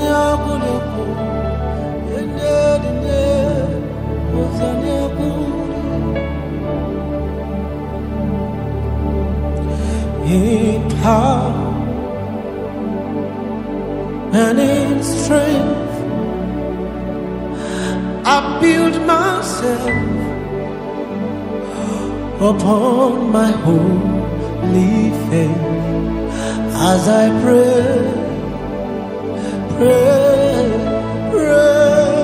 In power and in strength, I build myself upon my holy faith as I pray, pray, pray,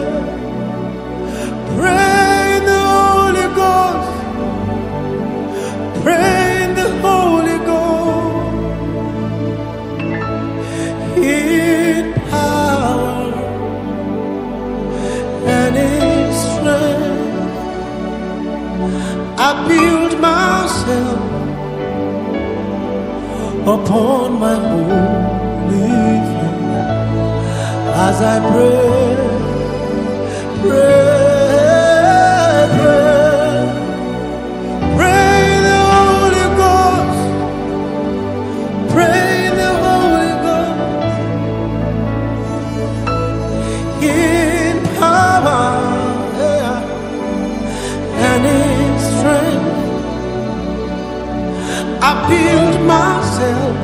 pray in the Holy Ghost, pray in the Holy Ghost. In power and in strength, I build myself upon my holy faith as I pray, pray, pray, pray in the Holy Ghost, pray in the Holy Ghost. In power and in strength, I build myself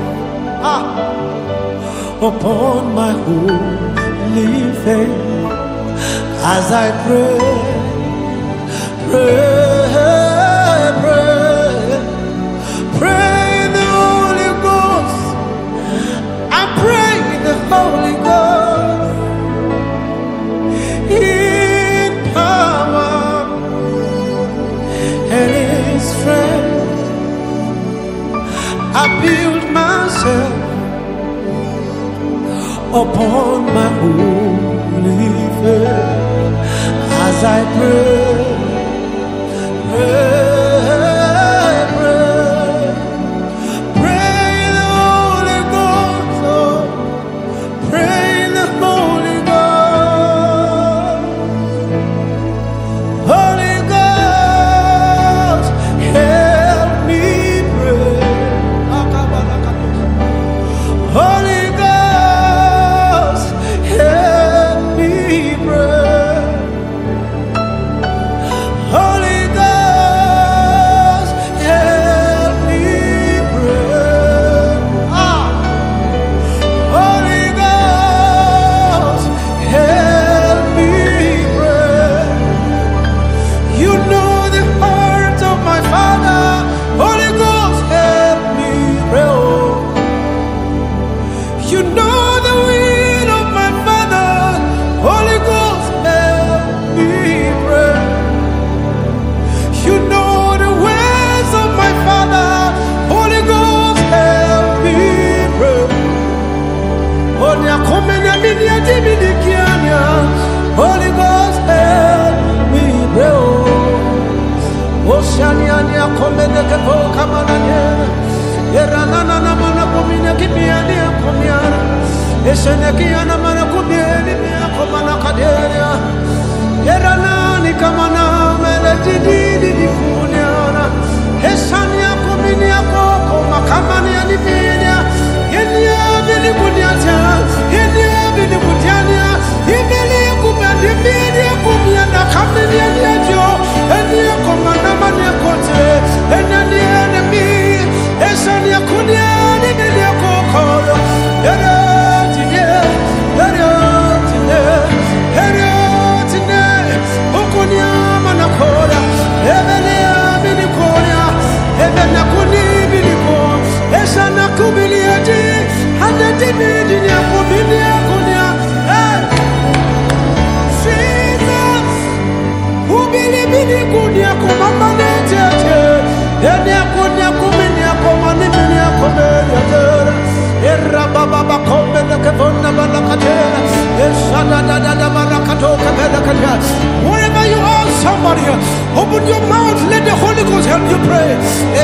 upon my holy faith as I pray, pray, pray, pray in the Holy Ghost. I pray in the Holy Ghost. In power and in strength, I build myself upon my holy faith as I pray, pray, pray, pray in the Holy Ghost, oh, pray in the Holy Ghost. Holy Ghost, help me pray. Holy Ghost, help me pray. Holy Ghost, help me pray. Holy Ghost, help me pray. You know the heart of my Father. Holy Ghost, help me pray. You know the will of my Father. Holy Ghost, help me pray. You know the ways of my Father. Holy Ghost, help me pray. Holy Ghost, help me pray. Oceania komene kepo kamananya. Eranana na mana komine kimiania komiana. Eshenekiana mana kumieni mia komana kaderia. Eranani kamana mele didi kuniana. Esania kominia koko makamania nibinia. Yenia bili kuniatia. Yenia bili kutiania. Ibili kumeni bidia kumiana kaminia niajo. Enia komana mania kote. Enani enemi. Esania kuniani bilia kokoro. Wherever you are, somebody, open your mouth, let the Holy Ghost help you pray.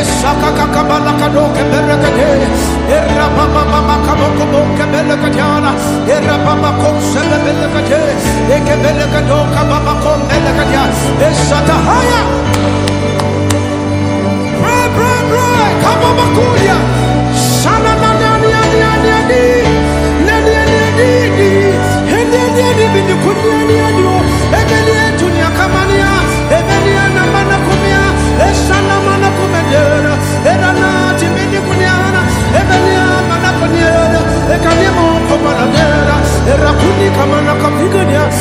Pray, pray, pray. Come on, Makuya. Shana,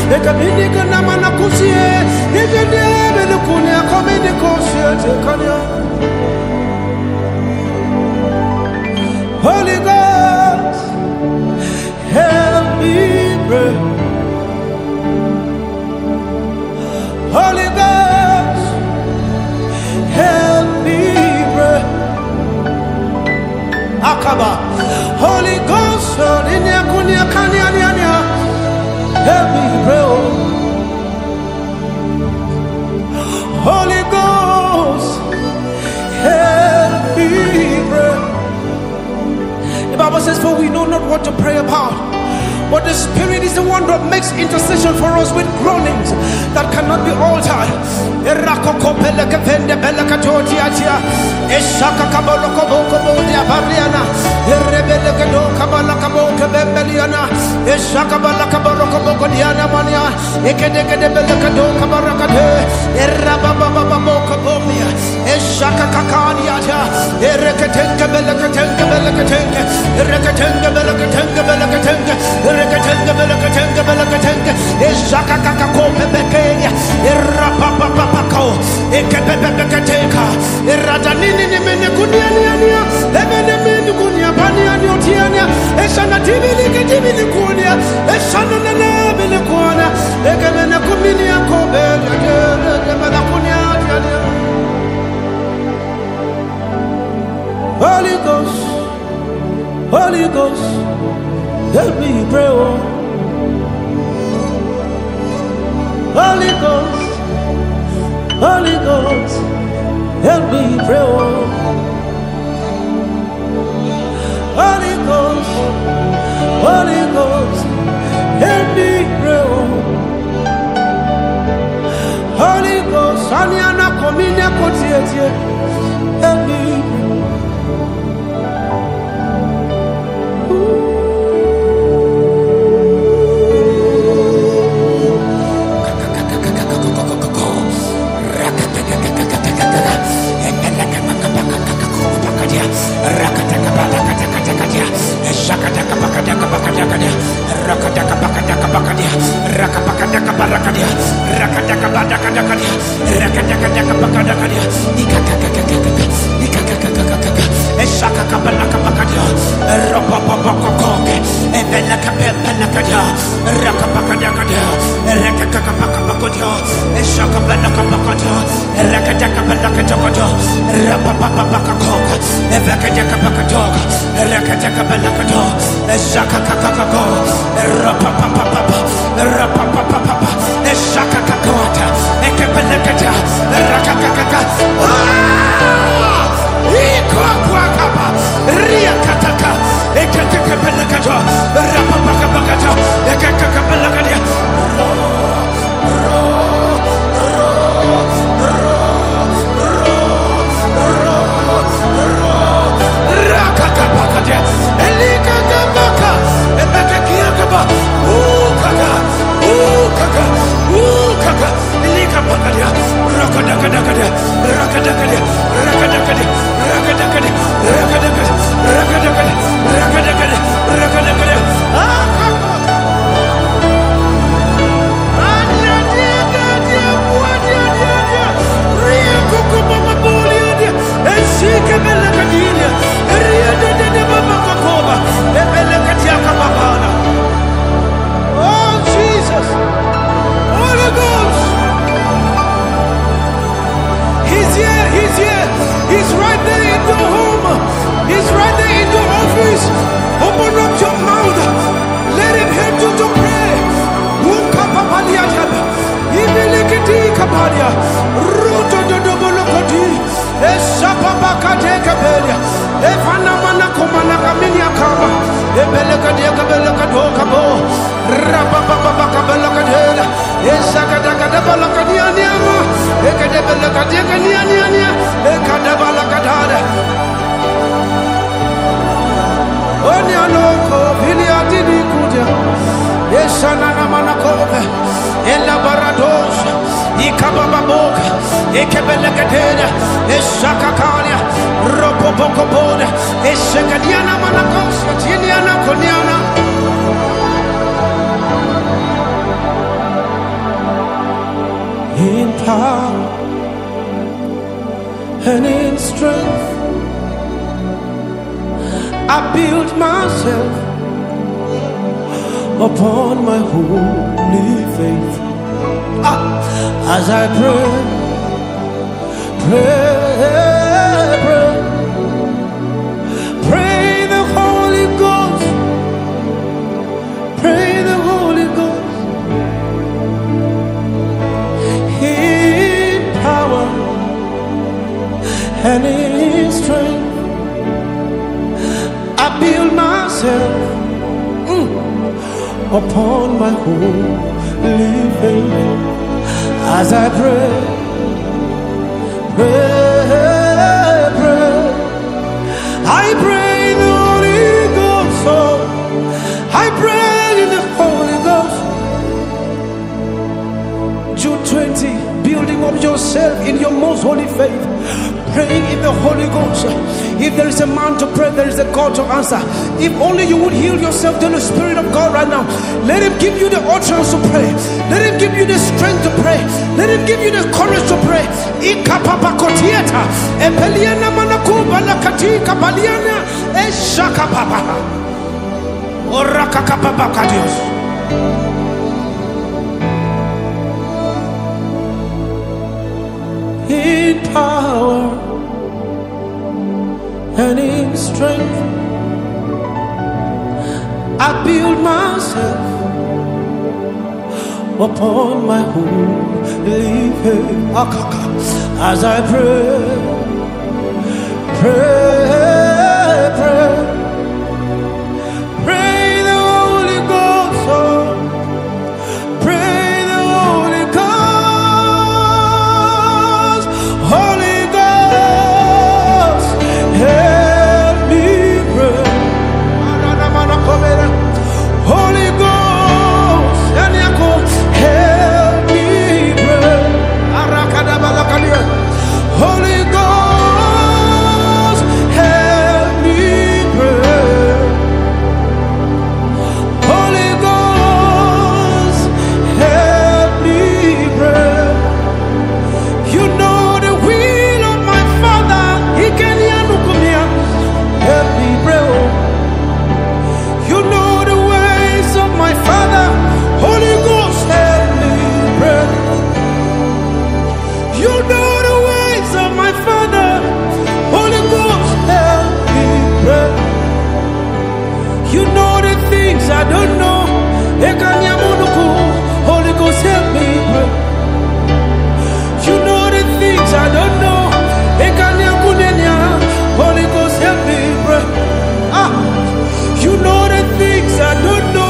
Ekabinika namana kusie. Ejede belukunia komini kusie tekania. Holy Ghost, help me pray. Holy Ghost, help me pray. Akaba, Holy Ghost, help me pray. Holy Ghost, help me pray. The Bible says, for we know not what to pray about, but the Spirit is the one that makes intercession for us with groanings that cannot be altered. Holy Ghost, Holy Ghost, help me pray. Holy Ghost, Holy Ghost, help me pray. Holy Ghost, Holy Ghost, help me pray. Holy Ghost, Aniana komine kotiete, help me. in power and in strength. I build myself upon my holy faith. As I pray, pray the Holy Ghost, pray the Holy Ghost in power and in strength. I build myself upon my holy faith. As I pray, I pray the Holy Ghost. Oh, I pray in the Holy Ghost. Jude 20, building up yourself in your most holy faith, praying in the Holy Ghost. If there is a man to pray, there is a God to answer. If only you would yield yourself to the Spirit of God right now. Let Him give you the utterance to pray. Let Him give you the strength to pray. Let Him give you the courage to pray. Ikapapakotieta, epeliana manakuba lakatika baliana, eshakapapa, orakakapapakadios. In power and in strength, I build myself upon my holy faith. As I pray, pray the Holy Ghost. Oh, pray the Holy Ghost. Holy Ghost, help me pray. Holy Ghost, help me pray. Holy Ghost, help me pray. Holy Ghost, help me pray. You know the will of my Father. He can help me pray. You know the ways of my Father. Holy Ghost, help me pray. You know the ways of my Father. Holy Ghost, help me pray. You know the things I don't know. Holy Ghost, help me pray. You know the things I don't know. Holy Ghost, help me pray. You know the things I don't know.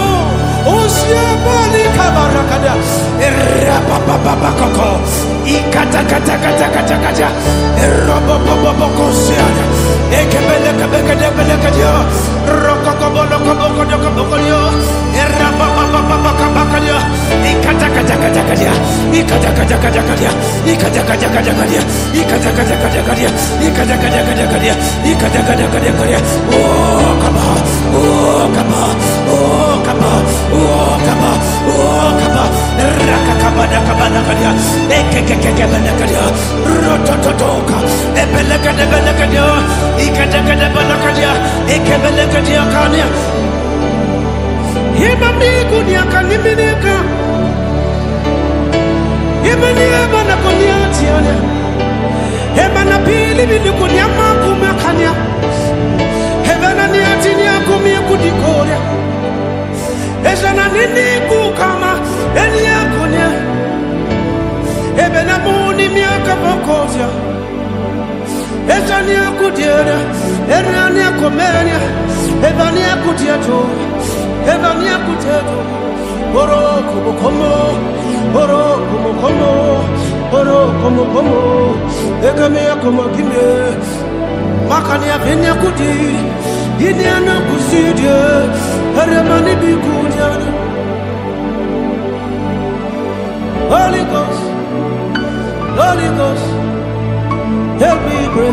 Holy Ghost, Holy Ghost, help me pray.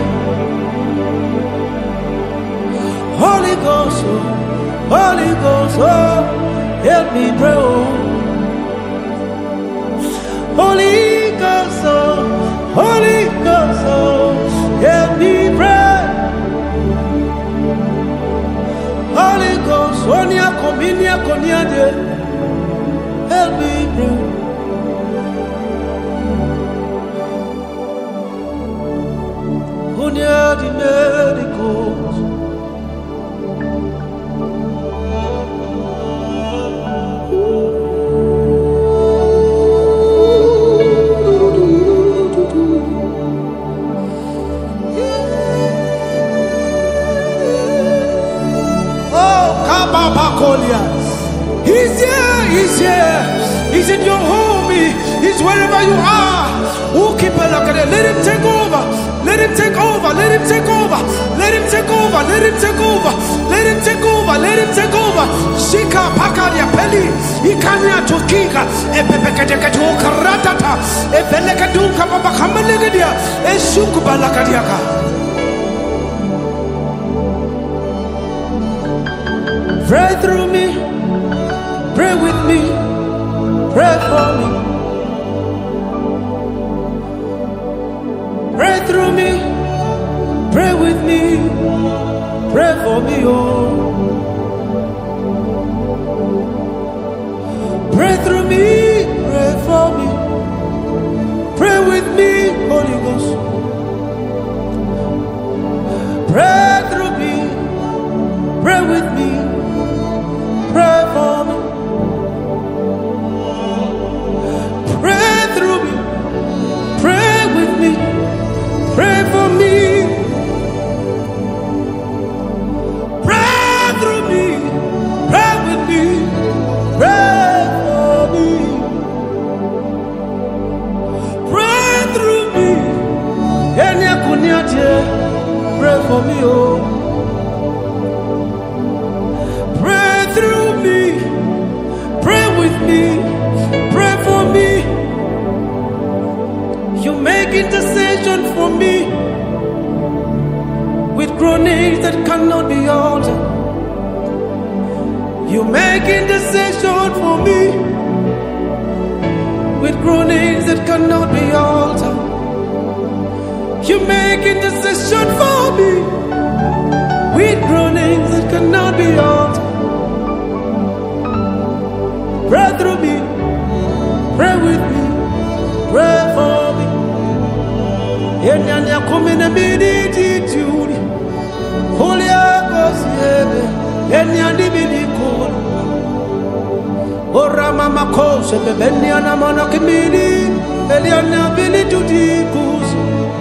Holy Ghost, oh, Holy Ghost, oh, help me pray. Oh, Holy Ghost, oh, Holy Ghost, oh, help me pray. Holy Ghost, Onia Cominia Coniade, help me pray. Onia di miracles. He's here, he's here. He's in your home, he's wherever you are. Let him take over, let him take over, let him take over, let him take over, let him take over, let him take over, let him take over. Shika pakaria peli, ikanya tukika, epepekateka karatata, epelekaduka papa kamalegadia, eshukubalakadiaka. Pray through me, pray with me, pray for me. Pray through me, pray with me, pray for me, oh. Pray through me, pray for me, pray with me, Holy Ghost. Pray through me, pray with me, pray for me. Pray through me, pray with me. Pray for me. Pray through me. Pray with me. Pray for me. Pray through me. Pray for me, oh. Pray through me. Pray with me. Pray for me. You make intercession for me with groanings that cannot be altered. You make intercession for me with groanings that cannot be altered. You make intercession for me with groanings that cannot be altered. Pray through me, pray with me, pray for me. Enyanya kumina bidi tituri, Holy Ghost yebe. Enyandi bidi kuru, ora mama kose bebeni anamana kimini, eliana bidi tuti kusi.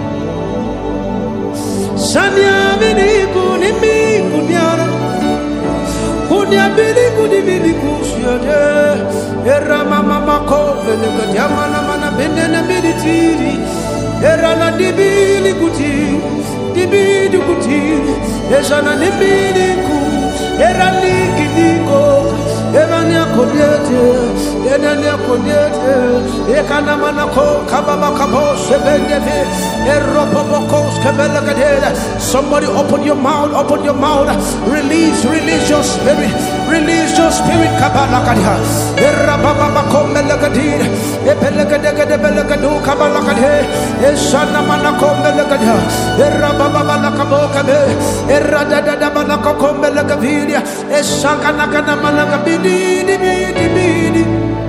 Sanya bidi kuni mi kunyara, kunya bidi kusi yade. Era mama kove nekatiama namana bende na bidi tiri. Erana dibili kuti, dibidi kuti, esana dibidi ku, erani kidiko, erania kodiete, erania kodiete, ekana manako, kababa kabo, sebendeve, eropopokos, kabelakadera. Somebody open your mouth, release your spirit, kabalakadia, erababa komelakadira, epelakadekadebelakadu, kabalakadhe. Shana manako melagadia, erababa malakabo kabe, eradada malako melagavidia, eshakana kana malagabidi, bidi.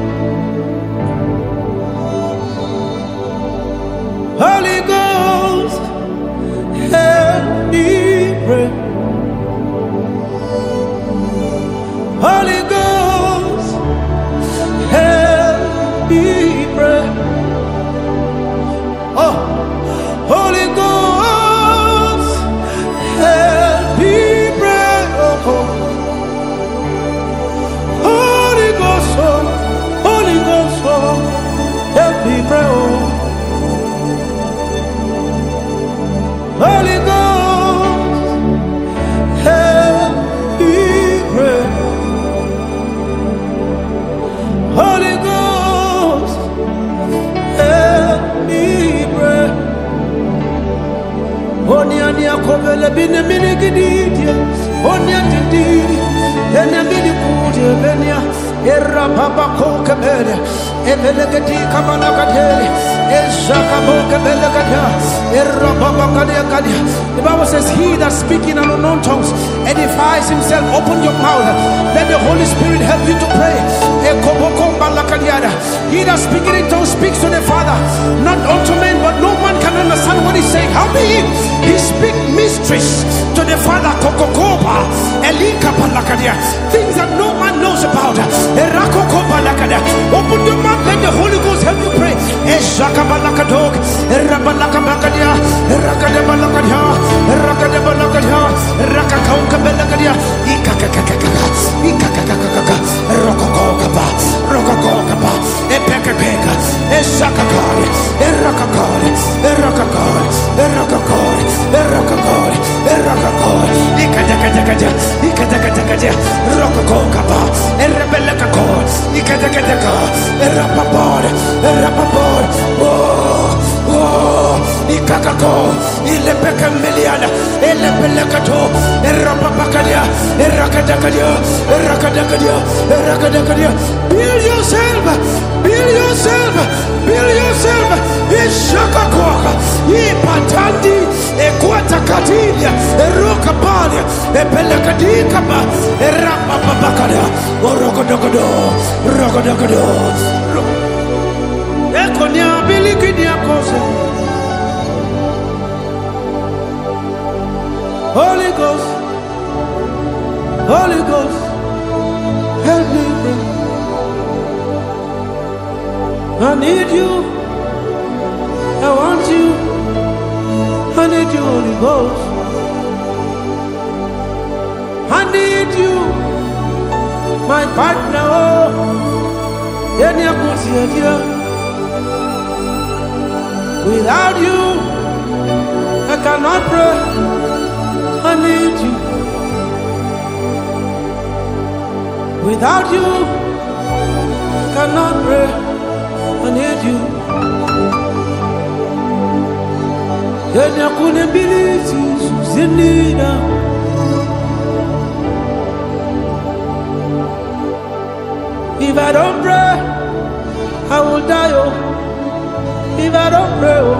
Holy Ghost, help me pray. Holy Ghost, help me pray. Oh, Holy Ghost, help me pray. Oh, Holy Ghost, help me pray. Oh, Holy Ghost, help me pray. Holy Ghost, help me pray. Onia kovele bine mini gididia, onia tindi, enya bini kudia benia, Erra Baba Kokabele, Evelegati Kabalakadele, Ezakabokabelagada, Erra Baba Kadiakadia. The Bible says, he that speaking in unknown tongues edifies himself. Open your mouth. Let the Holy Spirit help you to pray. He that speaking in tongues speaks to the Father, not unto men, but no man can understand what he's saying. How be it? He speaks mysteries to the Father. Things that no man knows about. Open your mouth. Let the Holy Ghost help you pray. Build yourself, build yourself, build yourself. Ishakakoka, Ipatandi, Equatakatilia, Erokapalia, Epelakadikaba, Erapapakadia, Orokodokodo, Rokodokodo, Ekonia, Bilikidia Kose. Holy Ghost, Holy Ghost, help me pray. I need you, I want you, I need you, Holy Ghost. I need you, my partner, oh, without you, I cannot pray. I need you. Without you, I cannot pray. I need you. If I don't pray, I will die. Oh. If I don't pray, oh.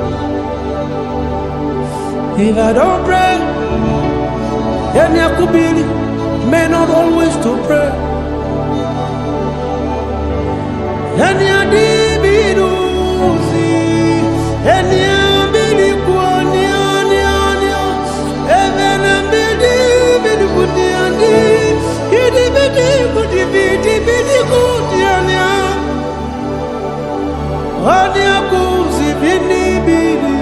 If I don't pray, then I could be may not always to pray. And ya dibidusi, and ya bilikuaniania, even a bidibidikudiani, idibidikudibidibidicudiania, Ania kuzi binibidi,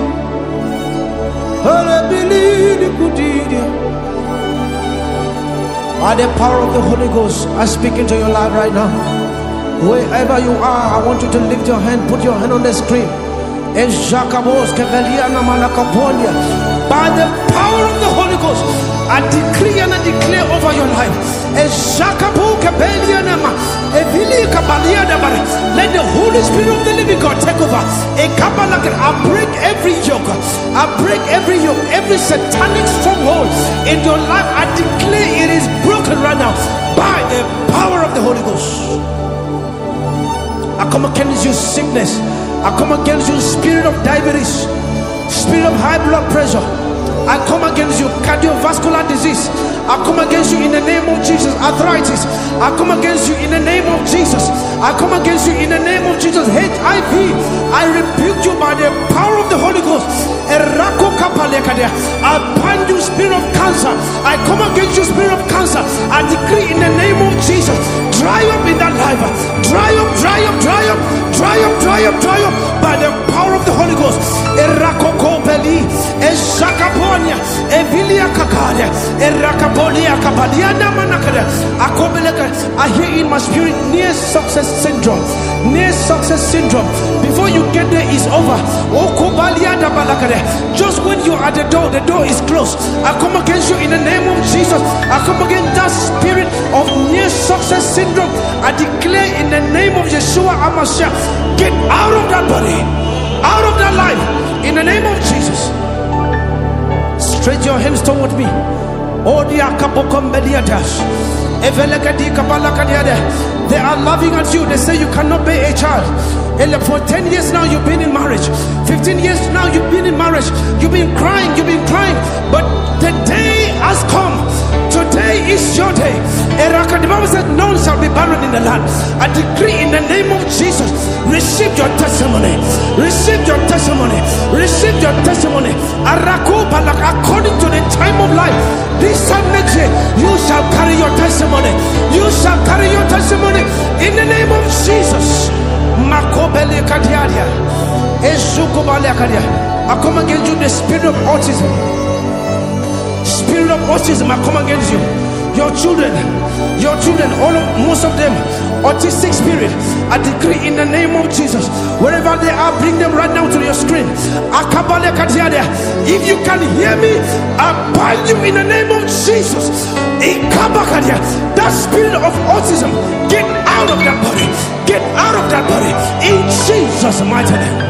Olabilikudia. By the power of the Holy Ghost, I speak into your life right now. Wherever you are, I want you to lift your hand, put your hand on the screen. By the power of the Holy Ghost, I decree and I declare over your life. Let the Holy Spirit of the living God take over. I break every yoke. I break every yoke, every satanic stronghold in your life. I declare it is broken right now by the power of the Holy Ghost. I come against you sickness. I come against you spirit of diabetes, spirit of high blood pressure. I come against you cardiovascular disease. I come against you in the name of Jesus. Arthritis. I come against you in the name of Jesus. I come against you in the name of Jesus. HIV. I rebuke you by the power of the Holy Ghost. I bind you spirit of cancer. I come against you spirit of cancer. I decree in the name of Jesus. Dry up in that life. Dry up, dry up, dry up, dry up, dry up, dry up by the power of the Holy Ghost. I hear in my spirit near success syndrome. Near success syndrome. Before you get there, it's over. Just when you're at the door is closed. I come against you in the name of Jesus. I come against that spirit of near success syndrome. I declare in the name of Yeshua HaMashiach, get out of that body, out of that life, in the name of Jesus. Stretch your hands toward me. They are laughing at you. They say you cannot bear a child. And for 10 years now you've been in marriage. 15 years now you've been in marriage. You've been crying. But the day has come. Today is your day. The Bible said none shall be barren in the land. I decree in the name of Jesus, receive your testimony. Receive your testimony. Receive your testimony. According to the time of life, this time next year, you shall carry your testimony. You shall carry your testimony in the name of Jesus. I come against you, the spirit of autism. Spirit of autism, I come against you. Your children, most of them, autistic spirit. I decree in the name of Jesus, wherever they are, bring them right now to your screen. If you can hear me, I bind you in the name of Jesus. That spirit of autism, get out of that body. Get out of that body in Jesus' mighty name.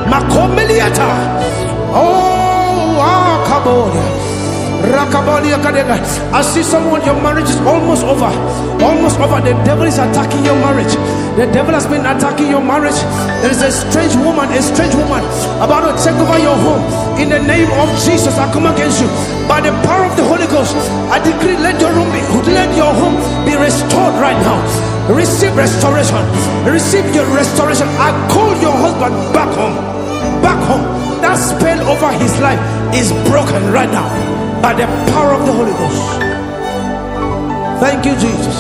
I see someone, your marriage is almost over. The devil is attacking your marriage. The devil has been attacking your marriage. There is a strange woman about to take over your home. In the name of Jesus, I come against you. By the power of the Holy Ghost, I decree, let your home be restored right now. Receive restoration. Receive your restoration. I call your husband back home. That spell over his life is broken right now by the power of the Holy Ghost. Thank you, Jesus.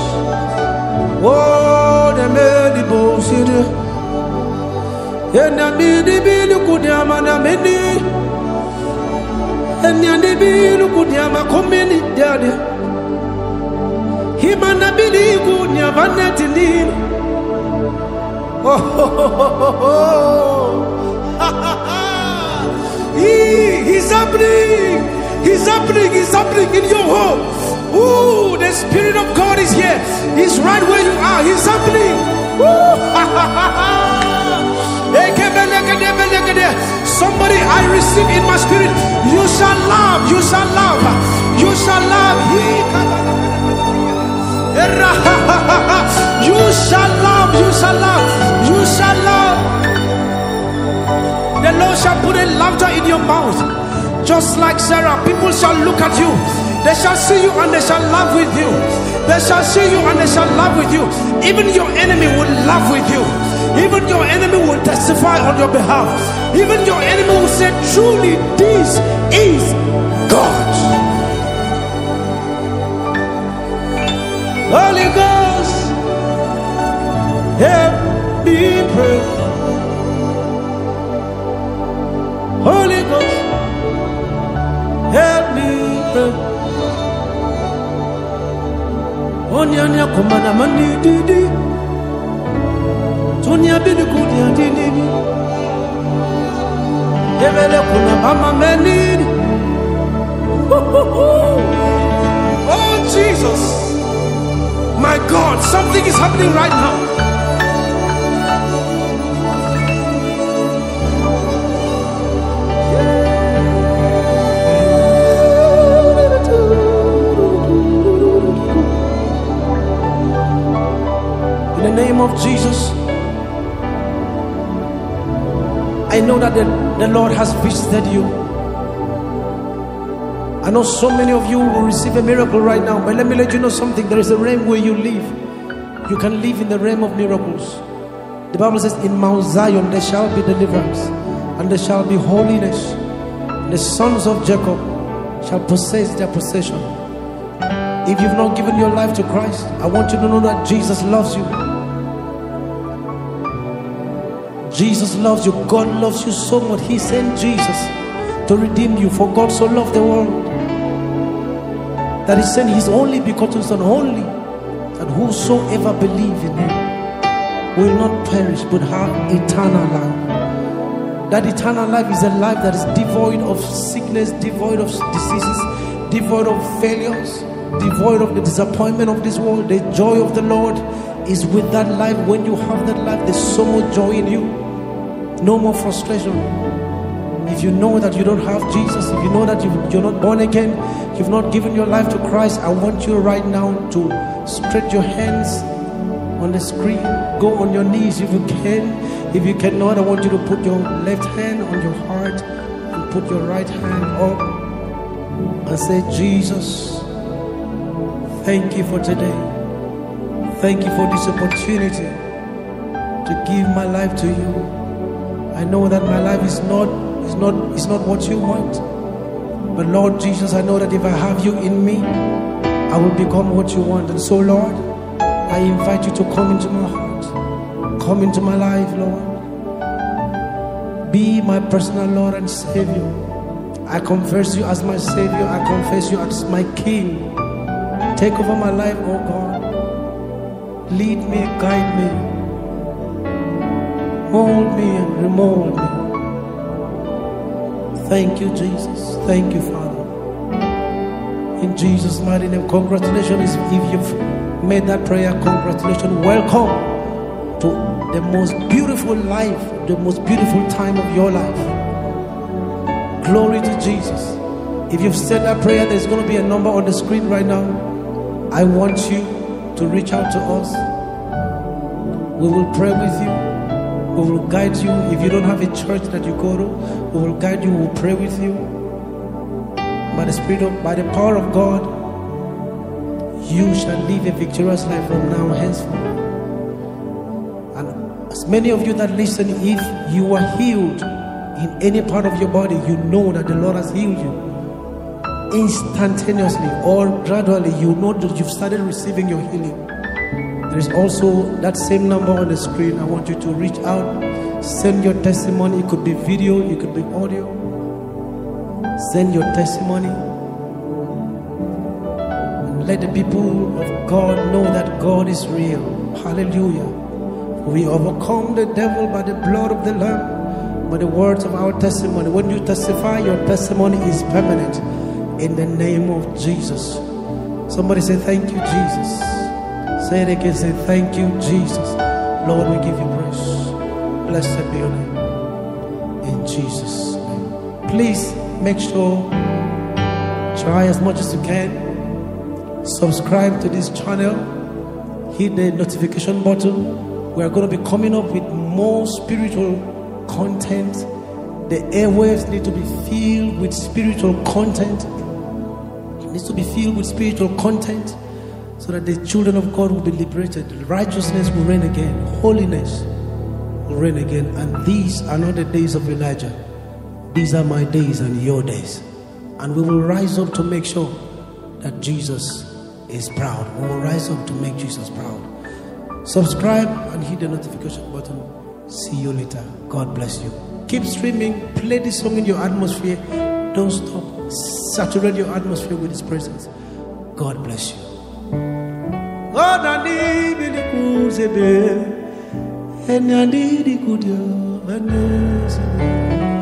Oh, the many bullshit. And I made the bill good yamana many. And the bill good yama community daddy. Him and I believe good yavanetini. He's happening in your home. Ooh, the Spirit of God is here. He's right where you are. He's happening. Somebody, I receive in my spirit. You shall love. You shall love. You shall love. You shall love. You shall love. You shall love. The Lord shall put a laughter in your mouth. Just like Sarah, people shall look at you. They shall see you and they shall laugh with you. They shall see you and they shall laugh with you. Even your enemy will laugh with you. Even your enemy will testify on your behalf. Even your enemy will say, truly this is God. Holy Ghost, help me pray. Holy Ghost, help me pray. Onyanya kumana mani didi, Tonya bini kudia didi, Yevele kuna mama meni. Oh Jesus, my God, something is happening right now. In the name of Jesus, I know that the Lord has visited you. I know so many of you will receive a miracle right now, but let me let you know something. There is a realm where you live. You can live in the realm of miracles. The Bible says, in Mount Zion there shall be deliverance, and there shall be holiness. And the sons of Jacob shall possess their possession. If you've not given your life to Christ, I want you to know that Jesus loves you. Jesus loves you. God loves you so much. He sent Jesus to redeem you. For God so loved the world that He sent His only begotten Son, only that whosoever believe in Him will not perish but have eternal life. That eternal life is a life that is devoid of sickness, devoid of diseases, devoid of failures, devoid of the disappointment of this world. The joy of the Lord is with that life. When you have that life, there's so much joy in you. No more frustration. If you know that you don't have Jesus, if you know that you're not born again, you've not given your life to Christ, I want you right now to stretch your hands on the screen. Go on your knees if you can. If you cannot, I want you to put your left hand on your heart and put your right hand up and say, Jesus, thank you for today. Thank you for this opportunity to give my life to you. I know that my life is not what you want. But Lord Jesus, I know that if I have you in me, I will become what you want. And so, Lord, I invite you to come into my heart. Come into my life, Lord. Be my personal Lord and Savior. I confess you as my Savior. I confess you as my King. Take over my life, oh God. Lead me, guide me. Mold me and remold me. Thank you, Jesus. Thank you, Father. In Jesus' mighty name, congratulations. If you've made that prayer, congratulations. Welcome to the most beautiful life, the most beautiful time of your life. Glory to Jesus. If you've said that prayer, there's going to be a number on the screen right now. I want you to reach out to us. We will pray with you. We will guide you. If you don't have a church that you go to, we will guide you. We will pray with you. By the power of God, you shall live a victorious life from now henceforth. And as many of you that listen, if you are healed in any part of your body, you know that the Lord has healed you instantaneously or gradually. You know that you've started receiving your healing. There is also that same number on the screen. I want you to reach out, send your testimony. It could be video, it could be audio. Send your testimony and let the people of God know that God is real. Hallelujah. We overcome the devil by the blood of the Lamb, by the words of our testimony. When you testify, your testimony is permanent. In the name of Jesus. Somebody say, thank you, Jesus. Say it again. Say, thank you, Jesus. Lord, we give you praise. Blessed be your name. In Jesus' name. Please make sure, try as much as you can, subscribe to this channel, hit the notification button. We are going to be coming up with more spiritual content. The airwaves need to be filled with spiritual content. It needs to be filled with spiritual content so that the children of God will be liberated. Righteousness will reign again. Holiness will reign again. And these are not the days of Elijah. These are my days and your days. And we will rise up to make sure that Jesus is proud. We will rise up to make Jesus proud. Subscribe and hit the notification button. See you later. God bless you. Keep streaming. Play this song in your atmosphere. Don't stop. Saturate your atmosphere with His presence. God bless you. God